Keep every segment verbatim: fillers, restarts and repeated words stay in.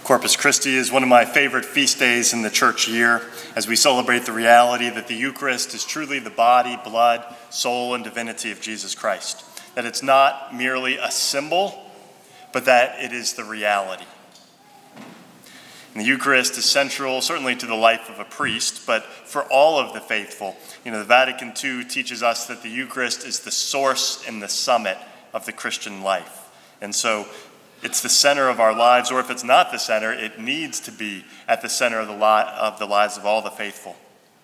Corpus Christi is one of my favorite feast days in the church year, as we celebrate the reality that the Eucharist is truly the body, blood, soul, and divinity of Jesus Christ. That it's not merely a symbol, but that it is the reality. And the Eucharist is central, certainly to the life of a priest, but for all of the faithful. You know, the Vatican two teaches us that the Eucharist is the source and the summit of the Christian life. And so it's the center of our lives, or if it's not the center, it needs to be at the center of the, li- of the lives of all the faithful.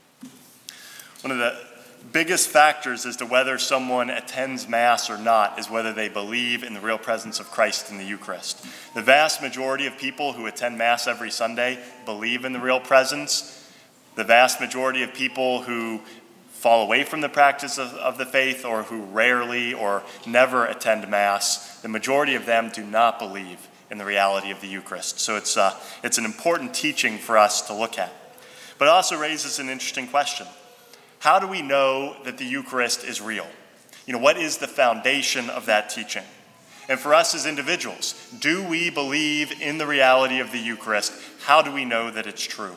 One of the biggest factors as to whether someone attends Mass or not is whether they believe in the real presence of Christ in the Eucharist. The vast majority of people who attend Mass every Sunday believe in the real presence. The vast majority of people who fall away from the practice of, of the faith, or who rarely or never attend Mass, the majority of them do not believe in the reality of the Eucharist. So it's, uh, it's an important teaching for us to look at. But it also raises an interesting question. How do we know that the Eucharist is real? You know, what is the foundation of that teaching? And for us as individuals, do we believe in the reality of the Eucharist? How do we know that it's true?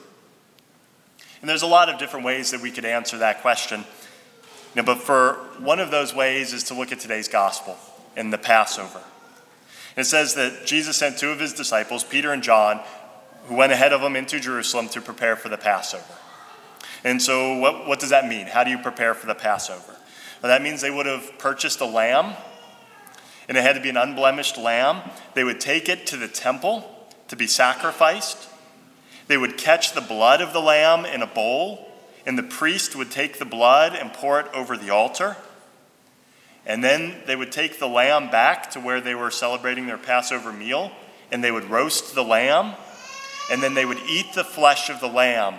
And there's a lot of different ways that we could answer that question. You know, but for one of those ways is to look at today's gospel in the Passover. And it says that Jesus sent two of his disciples, Peter and John, who went ahead of him into Jerusalem to prepare for the Passover. And so what, what does that mean? How do you prepare for the Passover? Well, that means they would have purchased a lamb, and it had to be an unblemished lamb. They would take it to the temple to be sacrificed. They would catch the blood of the lamb in a bowl, and the priest would take the blood and pour it over the altar. And then they would take the lamb back to where they were celebrating their Passover meal, and they would roast the lamb, and then they would eat the flesh of the lamb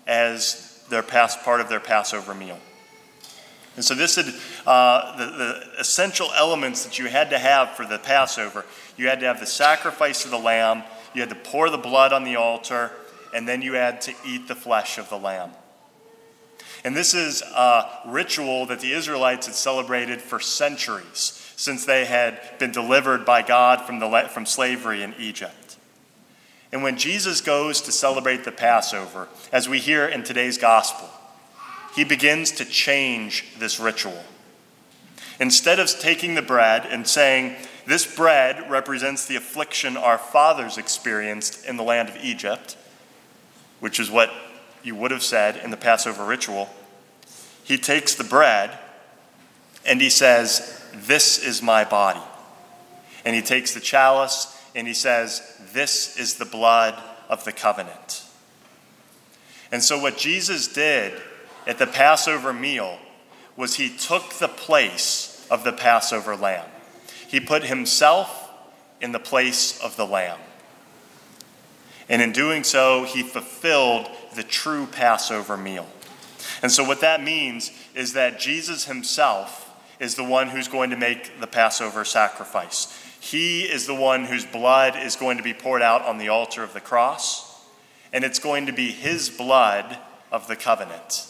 as their past part of their Passover meal. And so this is uh, the, the essential elements that you had to have for the Passover. You had to have the sacrifice of the lamb, you had to pour the blood on the altar, and then you had to eat the flesh of the lamb. And this is a ritual that the Israelites had celebrated for centuries, since they had been delivered by God from, the, from slavery in Egypt. And when Jesus goes to celebrate the Passover, as we hear in today's gospel, he begins to change this ritual. Instead of taking the bread and saying, this bread represents the affliction our fathers experienced in the land of Egypt, which is what you would have said in the Passover ritual, he takes the bread and he says, this is my body. And he takes the chalice and he says, this is the blood of the covenant. And so what Jesus did at the Passover meal was he took the place of the Passover lamb. He put himself in the place of the lamb. And in doing so, he fulfilled the true Passover meal. And so what that means is that Jesus himself is the one who's going to make the Passover sacrifice. He is the one whose blood is going to be poured out on the altar of the cross, and it's going to be his blood of the covenant.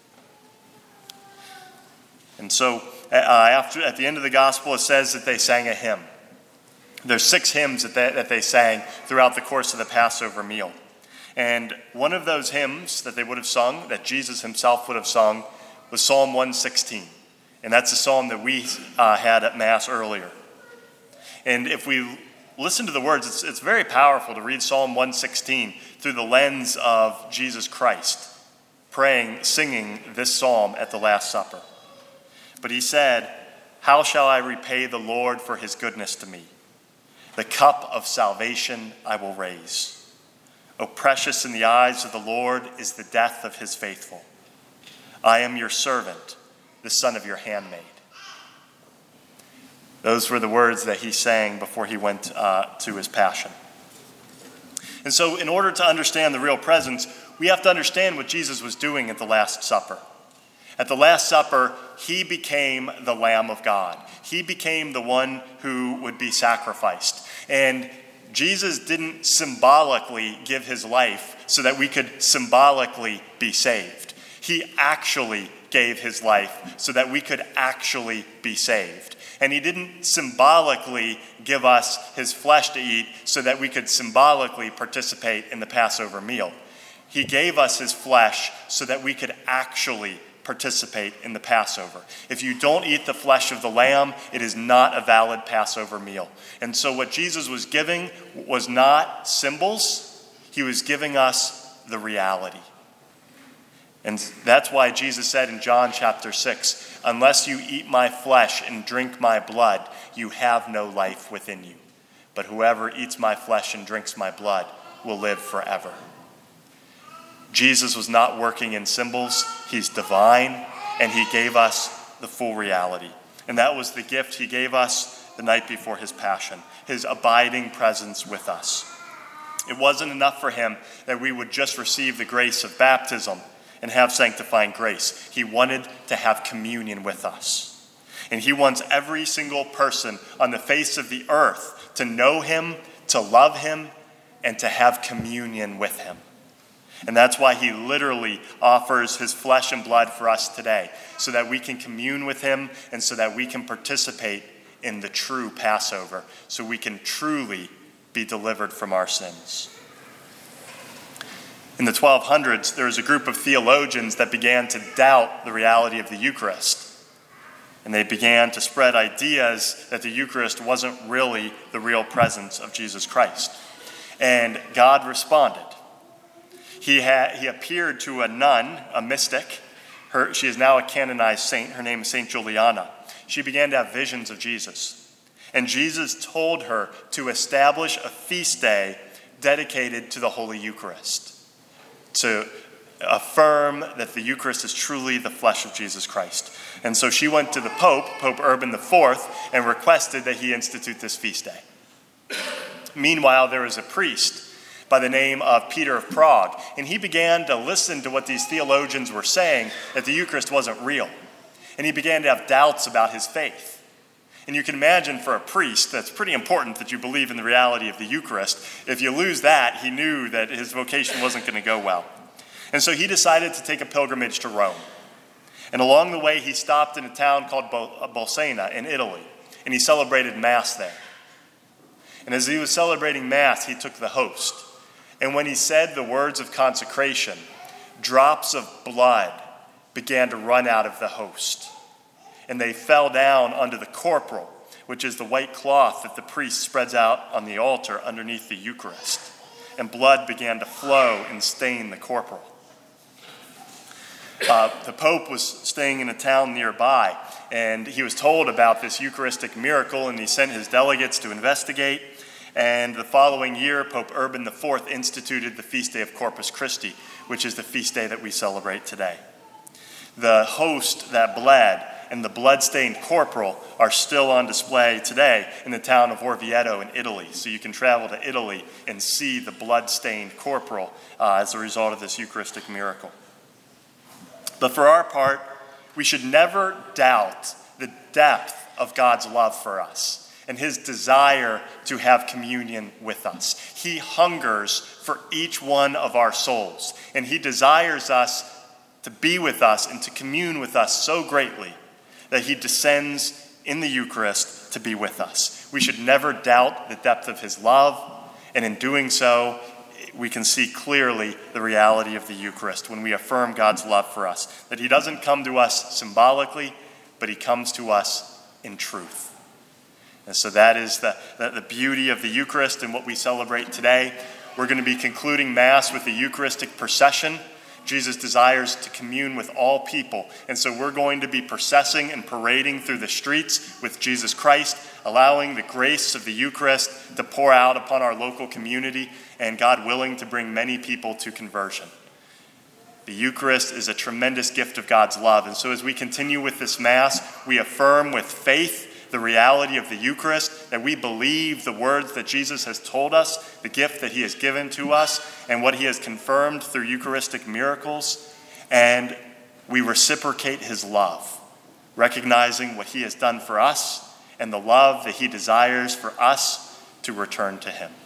And so uh, after, at the end of the gospel, it says that they sang a hymn. There's six hymns that they, that they sang throughout the course of the Passover meal. And one of those hymns that they would have sung, that Jesus himself would have sung, was Psalm one sixteen. And that's a psalm that we uh, had at Mass earlier. And if we listen to the words, it's, it's very powerful to read Psalm one sixteen through the lens of Jesus Christ, praying, singing this psalm at the Last Supper. But he said, how shall I repay the Lord for his goodness to me? The cup of salvation I will raise. O precious in the eyes of the Lord is the death of his faithful. I am your servant, the son of your handmaid. Those were the words that he sang before he went uh, to his passion. And so in order to understand the real presence, we have to understand what Jesus was doing at the Last Supper. At the Last Supper, he became the Lamb of God. He became the one who would be sacrificed. And Jesus didn't symbolically give his life so that we could symbolically be saved. He actually gave his life so that we could actually be saved. And he didn't symbolically give us his flesh to eat so that we could symbolically participate in the Passover meal. He gave us his flesh so that we could actually participate in the Passover. If you don't eat the flesh of the lamb, it is not a valid Passover meal. And so what Jesus was giving was not symbols. He was giving us the reality. And that's why Jesus said in John chapter six, unless you eat my flesh and drink my blood, you have no life within you. But whoever eats my flesh and drinks my blood will live forever. Jesus was not working in symbols. He's divine, and he gave us the full reality. And that was the gift he gave us the night before his passion, his abiding presence with us. It wasn't enough for him that we would just receive the grace of baptism and have sanctifying grace. He wanted to have communion with us. And he wants every single person on the face of the earth to know him, to love him, and to have communion with him. And that's why he literally offers his flesh and blood for us today, so that we can commune with him and so that we can participate in the true Passover, so we can truly be delivered from our sins. In the twelve hundreds, there was a group of theologians that began to doubt the reality of the Eucharist. And they began to spread ideas that the Eucharist wasn't really the real presence of Jesus Christ. And God responded. He, had, he appeared to a nun, a mystic. Her, she is now a canonized saint. Her name is Saint Juliana. She began to have visions of Jesus. And Jesus told her to establish a feast day dedicated to the Holy Eucharist, to affirm that the Eucharist is truly the flesh of Jesus Christ. And so she went to the Pope, Pope Urban the Fourth, and requested that he institute this feast day. Meanwhile, there was a priest by the name of Peter of Prague, and he began to listen to what these theologians were saying, that the Eucharist wasn't real. And he began to have doubts about his faith. And you can imagine for a priest, that's pretty important that you believe in the reality of the Eucharist. If you lose that, he knew that his vocation wasn't going to go well. And so he decided to take a pilgrimage to Rome. And along the way, he stopped in a town called Bolsena in Italy, and he celebrated Mass there. And as he was celebrating Mass, he took the host. And when he said the words of consecration, drops of blood began to run out of the host. And they fell down under the corporal, which is the white cloth that the priest spreads out on the altar underneath the Eucharist. And blood began to flow and stain the corporal. Uh, the Pope was staying in a town nearby, and he was told about this Eucharistic miracle, and he sent his delegates to investigate. And the following year, Pope Urban the Fourth instituted the feast day of Corpus Christi, which is the feast day that we celebrate today. The host that bled and the blood-stained corporal are still on display today in the town of Orvieto in Italy. So you can travel to Italy and see the blood-stained corporal uh, as a result of this Eucharistic miracle. But for our part, we should never doubt the depth of God's love for us and his desire to have communion with us. He hungers for each one of our souls, and he desires us to be with us and to commune with us so greatly that he descends in the Eucharist to be with us. We should never doubt the depth of his love, and in doing so, we can see clearly the reality of the Eucharist when we affirm God's love for us, that he doesn't come to us symbolically, but he comes to us in truth. And so that is the, the, the beauty of the Eucharist and what we celebrate today. We're going to be concluding Mass with the Eucharistic procession. Jesus desires to commune with all people. And so we're going to be processing and parading through the streets with Jesus Christ, allowing the grace of the Eucharist to pour out upon our local community, and God willing to bring many people to conversion. The Eucharist is a tremendous gift of God's love. And so as we continue with this Mass, we affirm with faith the reality of the Eucharist, that we believe the words that Jesus has told us, the gift that he has given to us, and what he has confirmed through Eucharistic miracles, and we reciprocate his love, recognizing what he has done for us and the love that he desires for us to return to him.